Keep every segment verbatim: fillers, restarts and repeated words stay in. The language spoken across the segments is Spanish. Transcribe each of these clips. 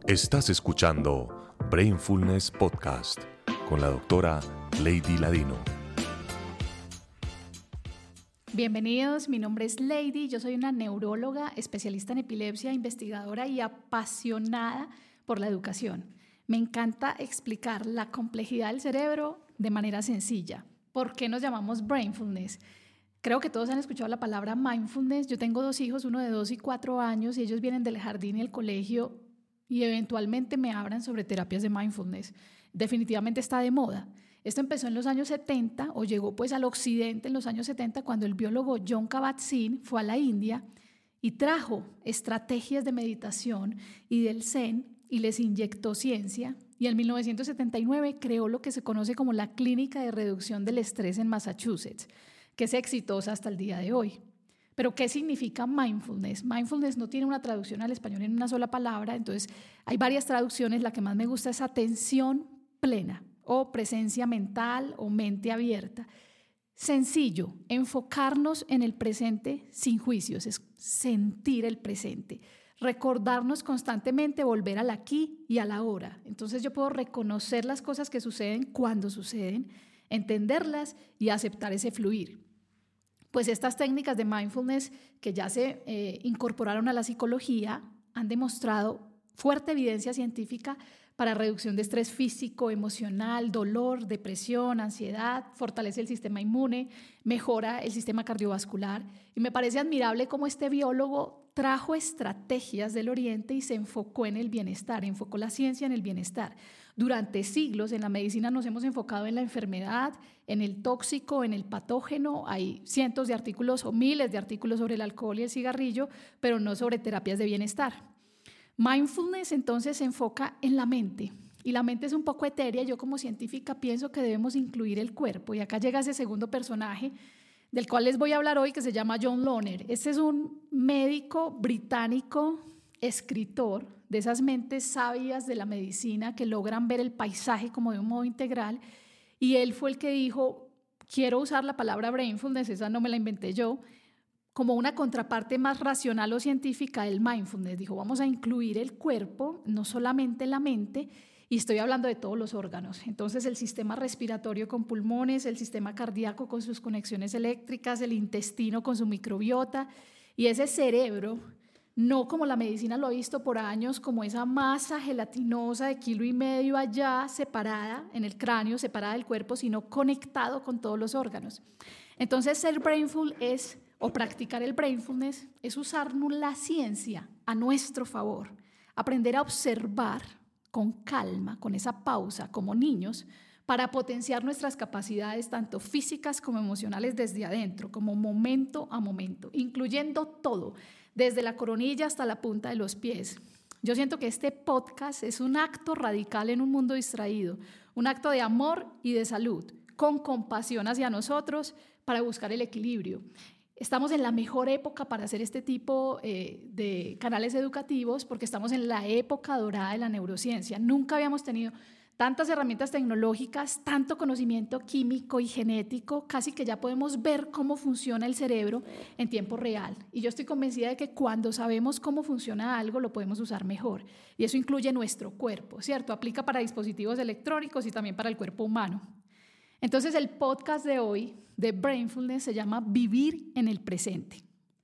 Estás escuchando Brainfulness Podcast con la doctora Lady Ladino. Bienvenidos, mi nombre es Lady, yo soy una neuróloga, especialista en epilepsia, investigadora y apasionada por la educación. Me encanta explicar la complejidad del cerebro de manera sencilla. ¿Por qué nos llamamos Brainfulness? Creo que todos han escuchado la palabra mindfulness. Yo tengo dos hijos, uno de dos y cuatro años, y ellos vienen del jardín y el colegio y eventualmente me hablan sobre terapias de mindfulness. Definitivamente está de moda. Esto empezó en los años setenta o llegó pues al occidente en los años setenta cuando el biólogo Jon Kabat-Zinn fue a la India y trajo estrategias de meditación y del Zen y les inyectó ciencia, y en mil novecientos setenta y nueve creó lo que se conoce como la Clínica de Reducción del Estrés en Massachusetts, que es exitosa hasta el día de hoy. Pero, ¿qué significa mindfulness? Mindfulness no tiene una traducción al español en una sola palabra, entonces hay varias traducciones. La que más me gusta es atención plena o presencia mental o mente abierta. Sencillo, enfocarnos en el presente sin juicios, es sentir el presente. Recordarnos constantemente, volver al aquí y a la ahora. Entonces yo puedo reconocer las cosas que suceden cuando suceden, entenderlas y aceptar ese fluir. Pues estas técnicas de mindfulness que ya se eh, incorporaron a la psicología han demostrado fuerte evidencia científica para reducción de estrés físico, emocional, dolor, depresión, ansiedad, fortalece el sistema inmune, mejora el sistema cardiovascular. Y me parece admirable cómo este biólogo trajo estrategias del Oriente y se enfocó en el bienestar, enfocó la ciencia en el bienestar. Durante siglos en la medicina nos hemos enfocado en la enfermedad, en el tóxico, en el patógeno. Hay cientos de artículos o miles de artículos sobre el alcohol y el cigarrillo, pero no sobre terapias de bienestar. Mindfulness entonces se enfoca en la mente, y la mente es un poco etérea. Yo como científica pienso que debemos incluir el cuerpo, y acá llega ese segundo personaje del cual les voy a hablar hoy, que se llama John Loner. Este es un médico británico, escritor, de esas mentes sabias de la medicina que logran ver el paisaje como de un modo integral, y él fue el que dijo, quiero usar la palabra brainfulness, esa no me la inventé yo, como una contraparte más racional o científica del mindfulness. Dijo, vamos a incluir el cuerpo, no solamente la mente, y estoy hablando de todos los órganos. Entonces el sistema respiratorio con pulmones, el sistema cardíaco con sus conexiones eléctricas, el intestino con su microbiota, y ese cerebro, no como la medicina lo ha visto por años, como esa masa gelatinosa de kilo y medio allá separada en el cráneo, separada del cuerpo, sino conectado con todos los órganos. Entonces ser brainful es, o practicar el brainfulness, es usarnos la ciencia a nuestro favor, aprender a observar con calma, con esa pausa, como niños, para potenciar nuestras capacidades tanto físicas como emocionales desde adentro, como momento a momento, incluyendo todo, desde la coronilla hasta la punta de los pies. Yo siento que este podcast es un acto radical en un mundo distraído, un acto de amor y de salud, con compasión hacia nosotros para buscar el equilibrio. Estamos en la mejor época para hacer este tipo eh, de canales educativos porque estamos en la época dorada de la neurociencia. Nunca habíamos tenido tantas herramientas tecnológicas, tanto conocimiento químico y genético, casi que ya podemos ver cómo funciona el cerebro en tiempo real. Y yo estoy convencida de que cuando sabemos cómo funciona algo, lo podemos usar mejor. Y eso incluye nuestro cuerpo, ¿cierto? Aplica para dispositivos electrónicos y también para el cuerpo humano. Entonces el podcast de hoy de Brainfulness se llama Vivir en el Presente.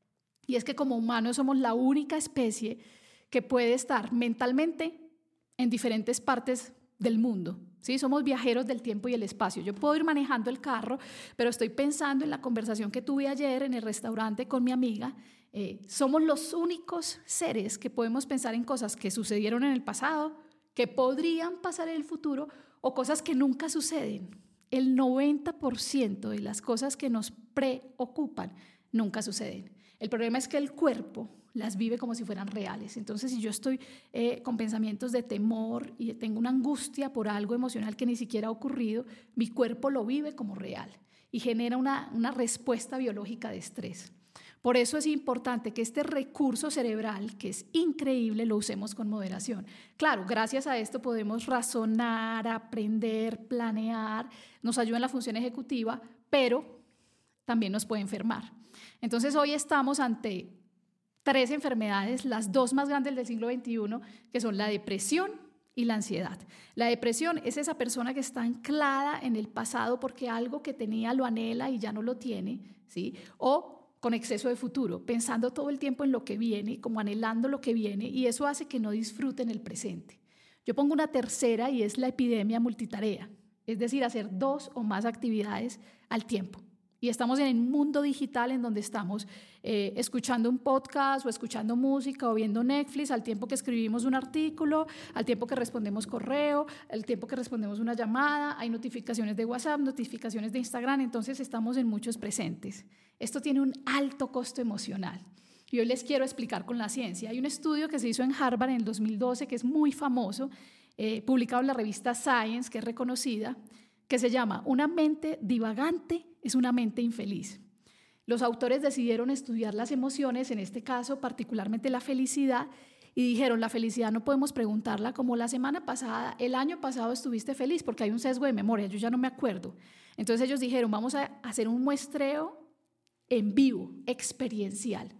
Y es que como humanos somos la única especie que puede estar mentalmente en diferentes partes del mundo, ¿sí? Somos viajeros del tiempo y el espacio. Yo puedo ir manejando el carro, pero estoy pensando en la conversación que tuve ayer en el restaurante con mi amiga. Eh, somos los únicos seres que podemos pensar en cosas que sucedieron en el pasado, que podrían pasar en el futuro o cosas que nunca suceden. El noventa por ciento de las cosas que nos preocupan nunca suceden. El problema es que el cuerpo las vive como si fueran reales. Entonces, si yo estoy eh, con pensamientos de temor y tengo una angustia por algo emocional que ni siquiera ha ocurrido, mi cuerpo lo vive como real y genera una, una respuesta biológica de estrés. Por eso es importante que este recurso cerebral, que es increíble, lo usemos con moderación. Claro, gracias a esto podemos razonar, aprender, planear, nos ayuda en la función ejecutiva, pero también nos puede enfermar. Entonces hoy estamos ante tres enfermedades, las dos más grandes del siglo veintiuno, que son la depresión y la ansiedad. La depresión es esa persona que está anclada en el pasado porque algo que tenía lo anhela y ya no lo tiene, ¿sí? O con exceso de futuro, pensando todo el tiempo en lo que viene, como anhelando lo que viene, y eso hace que no disfruten el presente. Yo pongo una tercera y es la epidemia multitarea, es decir, hacer dos o más actividades al tiempo. Y estamos en un mundo digital en donde estamos eh, escuchando un podcast o escuchando música o viendo Netflix al tiempo que escribimos un artículo, al tiempo que respondemos correo, al tiempo que respondemos una llamada, hay notificaciones de WhatsApp, notificaciones de Instagram, entonces estamos en muchos presentes. Esto tiene un alto costo emocional. Y hoy les quiero explicar con la ciencia. Hay un estudio que se hizo en Harvard en el dos mil doce que es muy famoso, eh, publicado en la revista Science, que es reconocida, que se llama Una mente divagante es una mente infeliz. Los autores decidieron estudiar las emociones, en este caso particularmente la felicidad, y dijeron, la felicidad no podemos preguntarla como la semana pasada, el año pasado estuviste feliz, porque hay un sesgo de memoria, yo ya no me acuerdo. Entonces ellos dijeron, vamos a hacer un muestreo en vivo, experiencial.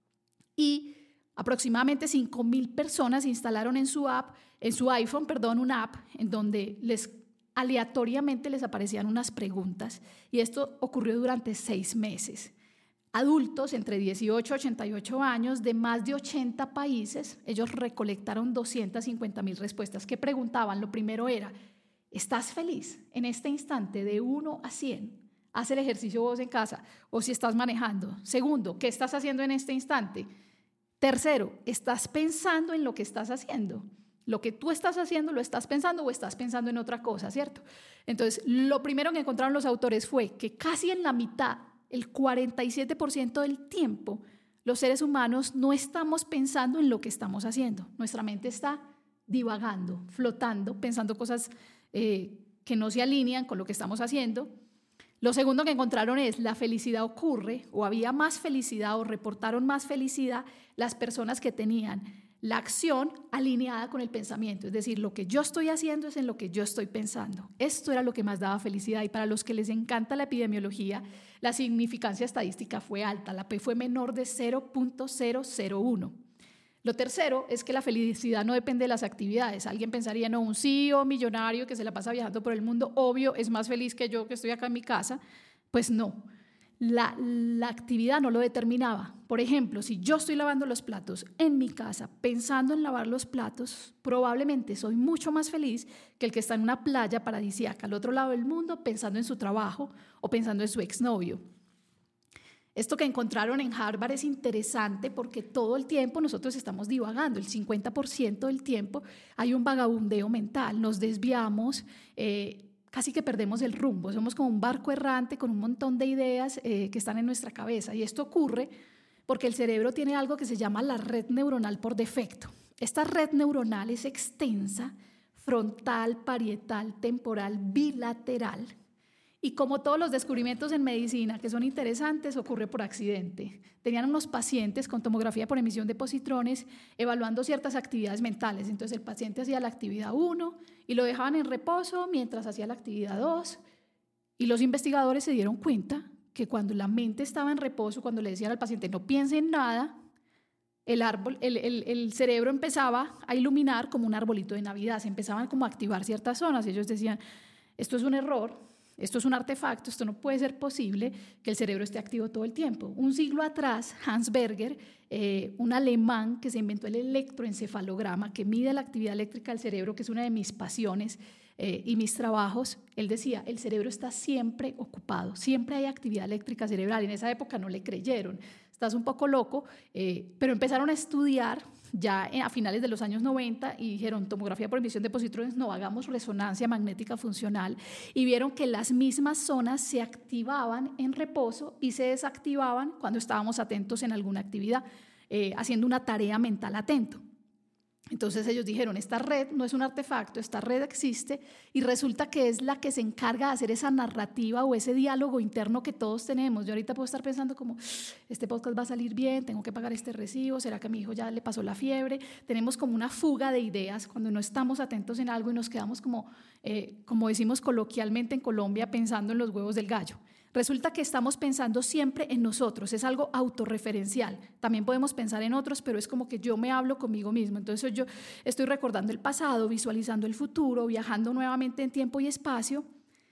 Y aproximadamente cinco mil personas instalaron en su app, en su iPhone, perdón, una app en donde les aleatoriamente les aparecían unas preguntas, y esto ocurrió durante seis meses. Adultos entre dieciocho y ochenta y ocho años de más de ochenta países, ellos recolectaron doscientas cincuenta mil respuestas que preguntaban. Lo primero era, ¿estás feliz en este instante de uno a cien? Haz el ejercicio vos en casa o si estás manejando. Segundo, ¿qué estás haciendo en este instante? Tercero, ¿estás pensando en lo que estás haciendo? Lo que tú estás haciendo, ¿lo estás pensando o estás pensando en otra cosa, cierto? Entonces, lo primero que encontraron los autores fue que casi en la mitad, el cuarenta y siete por ciento del tiempo, los seres humanos no estamos pensando en lo que estamos haciendo. Nuestra mente está divagando, flotando, pensando cosas eh, que no se alinean con lo que estamos haciendo. Lo segundo que encontraron es la felicidad ocurre, o había más felicidad, o reportaron más felicidad las personas que tenían la acción alineada con el pensamiento, es decir, lo que yo estoy haciendo es en lo que yo estoy pensando. Esto era lo que más daba felicidad, y para los que les encanta la epidemiología, la significancia estadística fue alta, la P fue menor de cero punto cero cero uno. Lo tercero es que la felicidad no depende de las actividades. Alguien pensaría, no, un C E O millonario que se la pasa viajando por el mundo, obvio, es más feliz que yo que estoy acá en mi casa. Pues no. La, la actividad no lo determinaba. Por ejemplo, si yo estoy lavando los platos en mi casa pensando en lavar los platos, probablemente soy mucho más feliz que el que está en una playa paradisíaca al otro lado del mundo pensando en su trabajo o pensando en su exnovio. Esto que encontraron en Harvard es interesante porque todo el tiempo nosotros estamos divagando, el cincuenta por ciento del tiempo hay un vagabundeo mental, nos desviamos, eh, casi que perdemos el rumbo, somos como un barco errante con un montón de ideas eh, que están en nuestra cabeza, y esto ocurre porque el cerebro tiene algo que se llama la red neuronal por defecto. Esta red neuronal es extensa, frontal, parietal, temporal, bilateral, y como todos los descubrimientos en medicina que son interesantes, ocurre por accidente. Tenían unos pacientes con tomografía por emisión de positrones evaluando ciertas actividades mentales. Entonces el paciente hacía la actividad uno y lo dejaban en reposo mientras hacía la actividad dos. Y los investigadores se dieron cuenta que cuando la mente estaba en reposo, cuando le decían al paciente no piense en nada, el, árbol, el, el, el cerebro empezaba a iluminar como un arbolito de Navidad. Se empezaban como a activar ciertas zonas. Y ellos decían, esto es un error. Esto es un artefacto, esto no puede ser posible que el cerebro esté activo todo el tiempo. Un siglo atrás, Hans Berger, eh, un alemán que se inventó el electroencefalograma, que mide la actividad eléctrica del cerebro, que es una de mis pasiones eh, y mis trabajos, él decía, el cerebro está siempre ocupado, siempre hay actividad eléctrica cerebral. En esa época no le creyeron, estás un poco loco, eh, pero empezaron a estudiar ya a finales de los años noventa y dijeron tomografía por emisión de positrones, no, hagamos resonancia magnética funcional, y vieron que las mismas zonas se activaban en reposo y se desactivaban cuando estábamos atentos en alguna actividad, eh, haciendo una tarea mental atento. Entonces ellos dijeron, esta red no es un artefacto, esta red existe, y resulta que es la que se encarga de hacer esa narrativa o ese diálogo interno que todos tenemos. Yo ahorita puedo estar pensando como, este podcast va a salir bien, tengo que pagar este recibo, ¿será que a mi hijo ya le pasó la fiebre? Tenemos como una fuga de ideas cuando no estamos atentos en algo y nos quedamos como, eh, como decimos coloquialmente en Colombia, pensando en los huevos del gallo. Resulta que estamos pensando siempre en nosotros, es algo autorreferencial. También podemos pensar en otros, pero es como que yo me hablo conmigo mismo. Entonces yo estoy recordando el pasado, visualizando el futuro, viajando nuevamente en tiempo y espacio,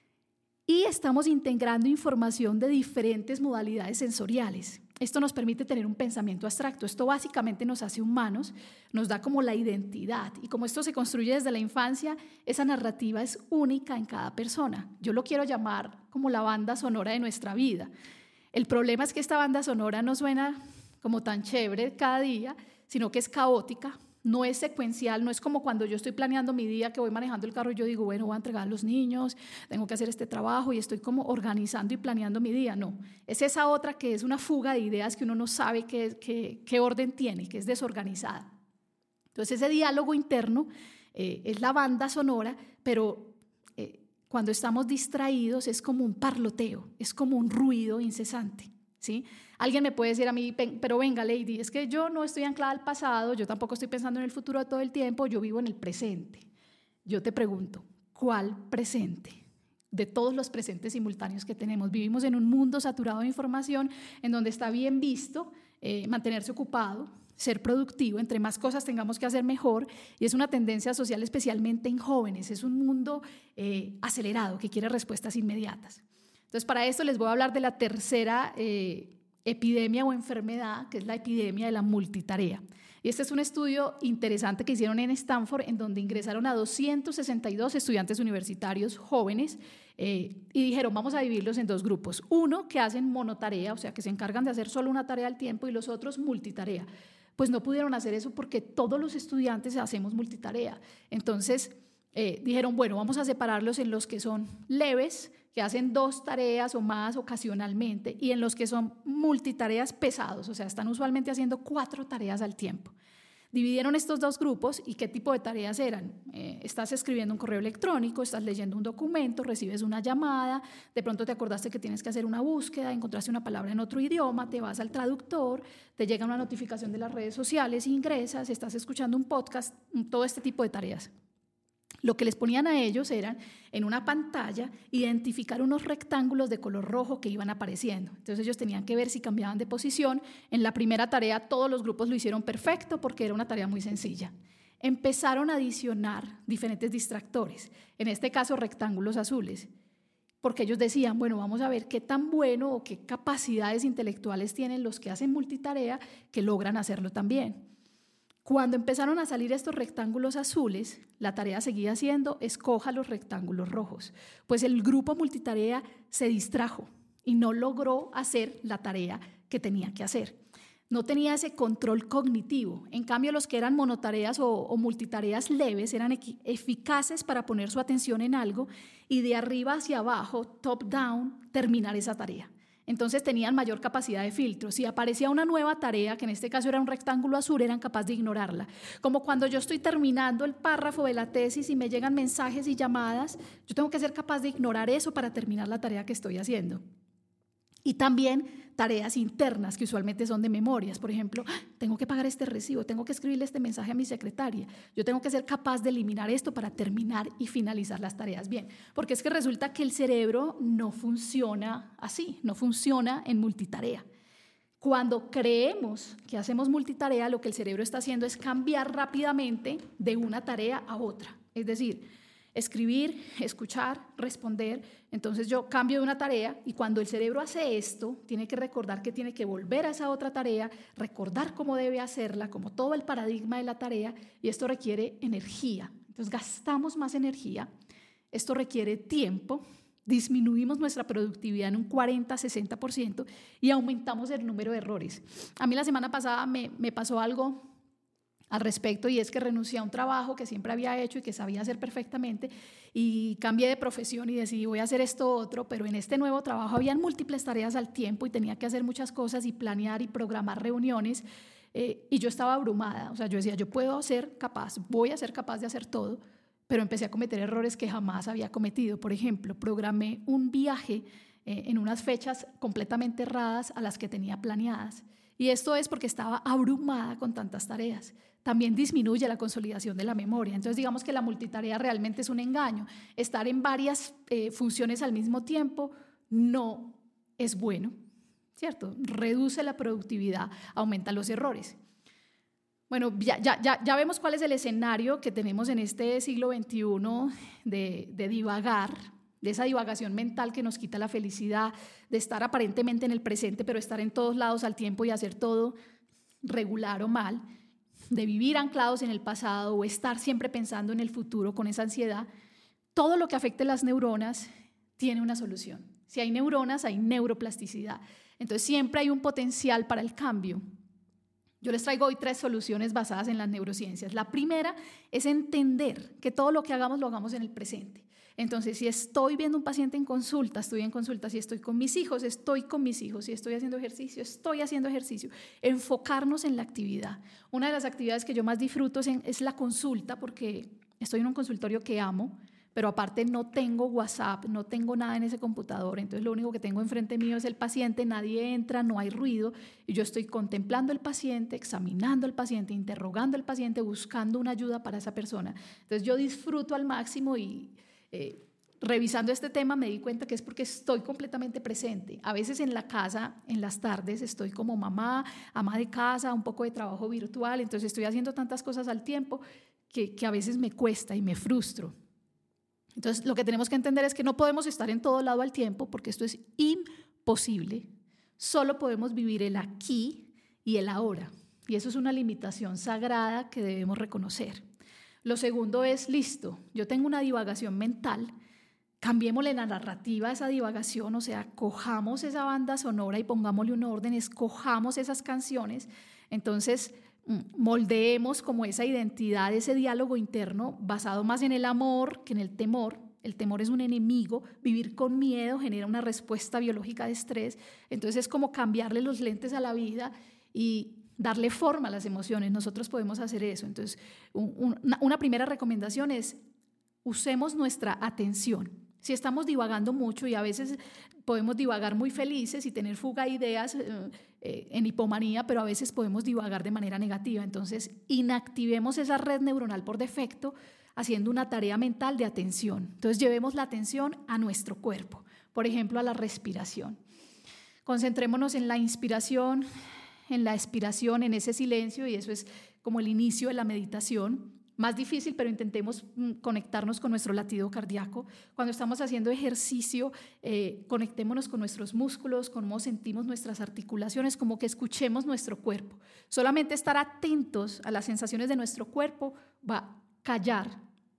y estamos integrando información de diferentes modalidades sensoriales. Esto nos permite tener un pensamiento abstracto. Esto básicamente nos hace humanos, nos da como la identidad. Y como esto se construye desde la infancia, esa narrativa es única en cada persona. Yo lo quiero llamar como la banda sonora de nuestra vida. El problema es que esta banda sonora no suena como tan chévere cada día, sino que es caótica. No es secuencial, no es como cuando yo estoy planeando mi día, que voy manejando el carro y yo digo, bueno, voy a entregar a los niños, tengo que hacer este trabajo y estoy como organizando y planeando mi día. No, es esa otra que es una fuga de ideas que uno no sabe qué, qué, qué orden tiene, que es desorganizada. Entonces ese diálogo interno eh, es la banda sonora, pero eh, cuando estamos distraídos es como un parloteo, es como un ruido incesante. ¿Sí? Alguien me puede decir a mí, pero venga, Lady, es que yo no estoy anclada al pasado, yo tampoco estoy pensando en el futuro todo el tiempo, yo vivo en el presente. Yo te pregunto, ¿cuál presente? De todos los presentes simultáneos que tenemos, vivimos en un mundo saturado de información en donde está bien visto eh, mantenerse ocupado, ser productivo, entre más cosas tengamos que hacer mejor, y es una tendencia social especialmente en jóvenes, es un mundo eh, acelerado que quiere respuestas inmediatas. Entonces, para esto les voy a hablar de la tercera eh, epidemia o enfermedad, que es la epidemia de la multitarea. Y este es un estudio interesante que hicieron en Stanford, en donde ingresaron a doscientos sesenta y dos estudiantes universitarios jóvenes eh, y dijeron, vamos a dividirlos en dos grupos. Uno que hacen monotarea, o sea, que se encargan de hacer solo una tarea al tiempo, y los otros multitarea. Pues no pudieron hacer eso porque todos los estudiantes hacemos multitarea. Entonces, eh, dijeron, bueno, vamos a separarlos en los que son leves, que hacen dos tareas o más ocasionalmente, y en los que son multitareas pesados, o sea, están usualmente haciendo cuatro tareas al tiempo. Dividieron estos dos grupos y qué tipo de tareas eran. Eh, estás escribiendo un correo electrónico, estás leyendo un documento, recibes una llamada, de pronto te acordaste que tienes que hacer una búsqueda, encontraste una palabra en otro idioma, te vas al traductor, te llega una notificación de las redes sociales, ingresas, estás escuchando un podcast, todo este tipo de tareas. Lo que les ponían a ellos era, en una pantalla, identificar unos rectángulos de color rojo que iban apareciendo. Entonces ellos tenían que ver si cambiaban de posición. En la primera tarea todos los grupos lo hicieron perfecto porque era una tarea muy sencilla. Empezaron a adicionar diferentes distractores, en este caso rectángulos azules, porque ellos decían, bueno, vamos a ver qué tan bueno o qué capacidades intelectuales tienen los que hacen multitarea que logran hacerlo también. Cuando empezaron a salir estos rectángulos azules, la tarea seguía siendo escoja los rectángulos rojos, pues el grupo multitarea se distrajo y no logró hacer la tarea que tenía que hacer. No tenía ese control cognitivo. En cambio, los que eran monotareas o, o multitareas leves eran eficaces para poner su atención en algo y de arriba hacia abajo, top down, terminar esa tarea. Entonces tenían mayor capacidad de filtro. Si aparecía una nueva tarea, que en este caso era un rectángulo azul, eran capaces de ignorarla. Como cuando yo estoy terminando el párrafo de la tesis y me llegan mensajes y llamadas, yo tengo que ser capaz de ignorar eso para terminar la tarea que estoy haciendo. Y también tareas internas que usualmente son de memorias. Por ejemplo, tengo que pagar este recibo, tengo que escribirle este mensaje a mi secretaria. Yo tengo que ser capaz de eliminar esto para terminar y finalizar las tareas bien. Porque es que resulta que el cerebro no funciona así, no funciona en multitarea. Cuando creemos que hacemos multitarea, lo que el cerebro está haciendo es cambiar rápidamente de una tarea a otra. Es decir, escribir, escuchar, responder. Entonces yo cambio de una tarea y cuando el cerebro hace esto, tiene que recordar que tiene que volver a esa otra tarea, recordar cómo debe hacerla, como todo el paradigma de la tarea, y esto requiere energía. Entonces gastamos más energía, esto requiere tiempo, disminuimos nuestra productividad en un cuarenta a sesenta por ciento y aumentamos el número de errores. A mí la semana pasada me, me pasó algo al respecto, y es que renuncié a un trabajo que siempre había hecho y que sabía hacer perfectamente, y cambié de profesión y decidí voy a hacer esto otro, pero en este nuevo trabajo habían múltiples tareas al tiempo y tenía que hacer muchas cosas y planear y programar reuniones, eh, y yo estaba abrumada. O sea, yo decía, yo puedo ser capaz, voy a ser capaz de hacer todo, pero empecé a cometer errores que jamás había cometido. Por ejemplo, programé un viaje eh, en unas fechas completamente erradas a las que tenía planeadas. Y esto es porque estaba abrumada con tantas tareas. También disminuye la consolidación de la memoria. Entonces, digamos que la multitarea realmente es un engaño. Estar en varias eh, funciones al mismo tiempo no es bueno, ¿cierto? Reduce la productividad, aumenta los errores. Bueno, ya, ya, ya, ya vemos cuál es el escenario que tenemos en este siglo veintiuno de, de divagar, de esa divagación mental que nos quita la felicidad, de estar aparentemente en el presente, pero estar en todos lados al tiempo y hacer todo regular o mal, de vivir anclados en el pasado o estar siempre pensando en el futuro con esa ansiedad. Todo lo que afecte las neuronas tiene una solución. Si hay neuronas, hay neuroplasticidad. Entonces siempre hay un potencial para el cambio. Yo les traigo hoy tres soluciones basadas en las neurociencias. La primera es entender que todo lo que hagamos lo hagamos en el presente. Entonces, si estoy viendo un paciente en consulta, estoy en consulta, si estoy con mis hijos, estoy con mis hijos, si estoy haciendo ejercicio, estoy haciendo ejercicio. Enfocarnos en la actividad. Una de las actividades que yo más disfruto es, en, es la consulta, porque estoy en un consultorio que amo, pero aparte no tengo WhatsApp, no tengo nada en ese computador, entonces lo único que tengo enfrente mío es el paciente, nadie entra, no hay ruido, y yo estoy contemplando al paciente, examinando al paciente, interrogando al paciente, buscando una ayuda para esa persona. Entonces yo disfruto al máximo y eh, revisando este tema me di cuenta que es porque estoy completamente presente. A veces en la casa, en las tardes, estoy como mamá, ama de casa, un poco de trabajo virtual, entonces estoy haciendo tantas cosas al tiempo que, que a veces me cuesta y me frustro. Entonces, lo que tenemos que entender es que no podemos estar en todo lado al tiempo porque esto es imposible. Solo podemos vivir el aquí y el ahora. Y eso es una limitación sagrada que debemos reconocer. Lo segundo es, listo, yo tengo una divagación mental, cambiémosle la narrativa a esa divagación, o sea, cojamos esa banda sonora y pongámosle un orden, escojamos esas canciones, entonces moldeemos como esa identidad, ese diálogo interno basado más en el amor que en el temor. El temor es un enemigo, vivir con miedo genera una respuesta biológica de estrés, entonces es como cambiarle los lentes a la vida y darle forma a las emociones. Nosotros podemos hacer eso. Entonces, un, una, una primera recomendación es usemos nuestra atención. Si estamos divagando mucho y a veces podemos divagar muy felices y tener fuga de ideas eh, eh, en hipomanía, pero a veces podemos divagar de manera negativa. Entonces, inactivemos esa red neuronal por defecto haciendo una tarea mental de atención. Entonces, llevemos la atención a nuestro cuerpo, por ejemplo, a la respiración. Concentrémonos en la inspiración, en la expiración, en ese silencio, y eso es como el inicio de la meditación. Más difícil, pero intentemos conectarnos con nuestro latido cardíaco. Cuando estamos haciendo ejercicio, eh, conectémonos con nuestros músculos, cómo sentimos nuestras articulaciones, como que escuchemos nuestro cuerpo. Solamente estar atentos a las sensaciones de nuestro cuerpo va a callar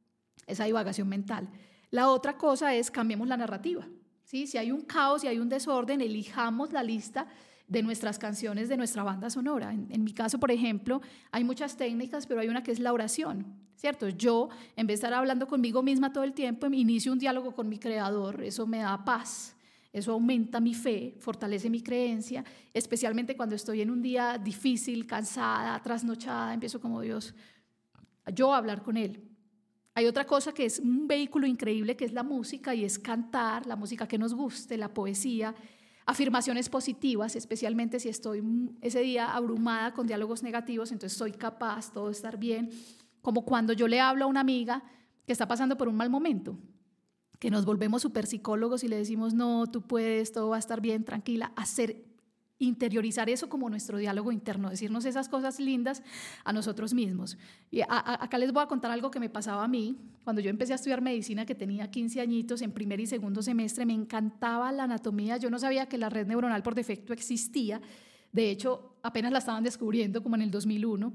esa divagación mental. La otra cosa es cambiemos la narrativa, ¿sí? Si hay un caos, si hay un desorden, elijamos la lista de nuestras canciones, de nuestra banda sonora. En, en mi caso, por ejemplo, hay muchas técnicas, pero hay una que es la oración, ¿cierto? Yo, en vez de estar hablando conmigo misma todo el tiempo, inicio un diálogo con mi creador, eso me da paz, eso aumenta mi fe, fortalece mi creencia, especialmente cuando estoy en un día difícil, cansada, trasnochada, empiezo como Dios, yo a hablar con Él. Hay otra cosa que es un vehículo increíble, que es la música, y es cantar, la música que nos guste, la poesía, afirmaciones positivas, especialmente si estoy ese día abrumada con diálogos negativos, entonces soy capaz, todo estar bien, como cuando yo le hablo a una amiga que está pasando por un mal momento, que nos volvemos super psicólogos y le decimos, no, tú puedes, todo va a estar bien, tranquila, hacer, interiorizar eso como nuestro diálogo interno, decirnos esas cosas lindas a nosotros mismos. Y a, a, acá les voy a contar algo que me pasaba a mí, cuando yo empecé a estudiar medicina, que tenía quince añitos, en primer y segundo semestre, me encantaba la anatomía, yo no sabía que la red neuronal por defecto existía, de hecho, apenas la estaban descubriendo como en el dos mil uno,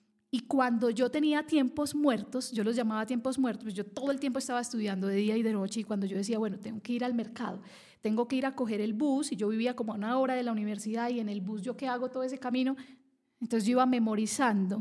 y cuando yo tenía tiempos muertos, yo los llamaba tiempos muertos, pues yo todo el tiempo estaba estudiando de día y de noche, y cuando yo decía, bueno, tengo que ir al mercado, tengo que ir a coger el bus, y yo vivía como a una hora de la universidad, y en el bus yo qué hago todo ese camino, entonces yo iba memorizando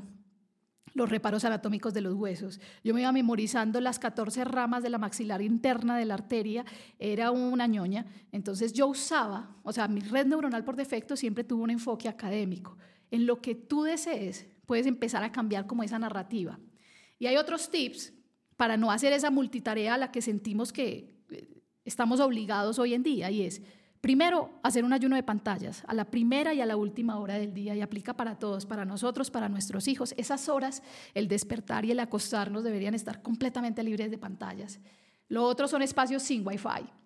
los reparos anatómicos de los huesos, yo me iba memorizando las catorce ramas de la maxilar interna de la arteria, era una ñoña, entonces yo usaba, o sea, mi red neuronal por defecto siempre tuvo un enfoque académico, en lo que tú desees, puedes empezar a cambiar como esa narrativa. Y hay otros tips para no hacer esa multitarea a la que sentimos que estamos obligados hoy en día, y es, primero, hacer un ayuno de pantallas a la primera y a la última hora del día, y aplica para todos, para nosotros, para nuestros hijos. Esas horas, el despertar y el acostarnos deberían estar completamente libres de pantallas. Lo otro son espacios sin Wi-Fi.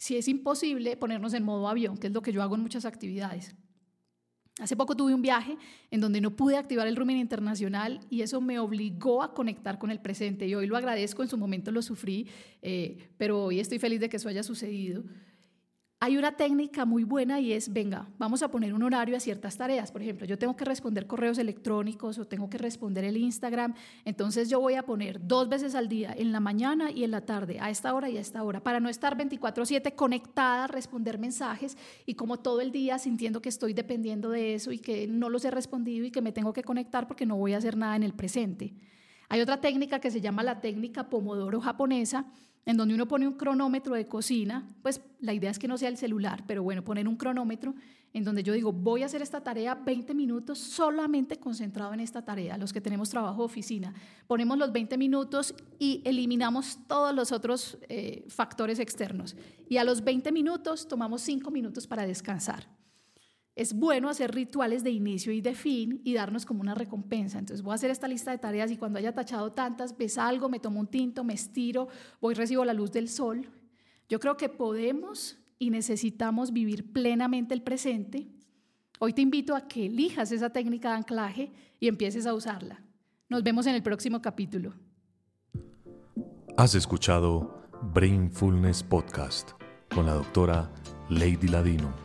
si es imposible, ponernos en modo avión, que es lo que yo hago en muchas actividades. Hace poco tuve un viaje en donde no pude activar el roaming internacional y eso me obligó a conectar con el presente. Y hoy lo agradezco, en su momento lo sufrí, eh, pero hoy estoy feliz de que eso haya sucedido. Hay una técnica muy buena y es, venga, vamos a poner un horario a ciertas tareas. Por ejemplo, yo tengo que responder correos electrónicos o tengo que responder el Instagram. Entonces yo voy a poner dos veces al día, en la mañana y en la tarde, a esta hora y a esta hora, para no estar veinticuatro siete conectada, responder mensajes y como todo el día sintiendo que estoy dependiendo de eso y que no los he respondido y que me tengo que conectar porque no voy a hacer nada en el presente. Hay otra técnica que se llama la técnica Pomodoro japonesa, en donde uno pone un cronómetro de cocina, pues la idea es que no sea el celular, pero bueno, poner un cronómetro en donde yo digo, voy a hacer esta tarea veinte minutos solamente concentrado en esta tarea. Los que tenemos trabajo de oficina, ponemos los veinte minutos y eliminamos todos los otros eh, factores externos. Y a los veinte minutos tomamos cinco minutos para descansar. Es bueno hacer rituales de inicio y de fin y darnos como una recompensa. Entonces voy a hacer esta lista de tareas y cuando haya tachado tantas, me salgo, me tomo un tinto, me estiro, voy, recibo la luz del sol. Yo creo que podemos y necesitamos vivir plenamente el presente. Hoy te invito a que elijas esa técnica de anclaje y empieces a usarla. Nos vemos en el próximo capítulo. Has escuchado Brainfulness Podcast con la doctora Lady Ladino.